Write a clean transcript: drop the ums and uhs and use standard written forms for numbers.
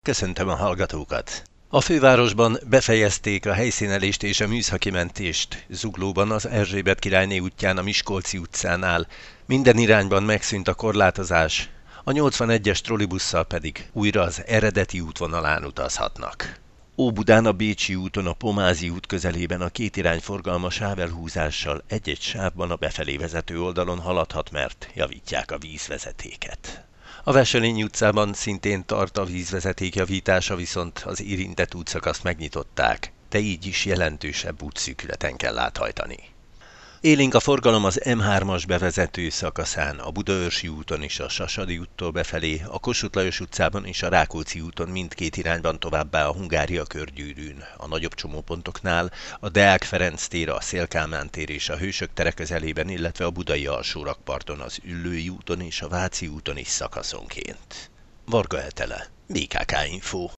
köszöntöm a hallgatókat! A fővárosban befejezték a helyszínelést és a műszaki mentést. Zuglóban az Erzsébet királyné útján a Miskolci utcánál minden irányban megszűnt a korlátozás, a 81-es trollibusszal pedig újra az eredeti útvonalán utazhatnak. Óbudán a Bécsi úton a Pomázi út közelében a kétirány forgalma sávelhúzással egy-egy sávban a befelé vezető oldalon haladhat, mert javítják a vízvezetéket. A Veselényi utcában szintén tart a vízvezeték javítása, viszont az érintett útszakaszt megnyitották, de így is jelentősebb útszűkületen kell áthajtani. Élénk a forgalom az M3-as bevezető szakaszán, a Budaörsi úton is a Sasadi úttól befelé, a Kossuth Lajos utcában és a Rákóczi úton mindkét irányban, továbbá a Hungária körgyűrűn, a nagyobb csomópontoknál, a Deák Ferenc tér, a Széll-Kálmán tér és a Hősök tere közelében, illetve a budai alsórakparton, az Üllői úton és a Váci úton is szakaszonként. Varga Etele, BKK Info.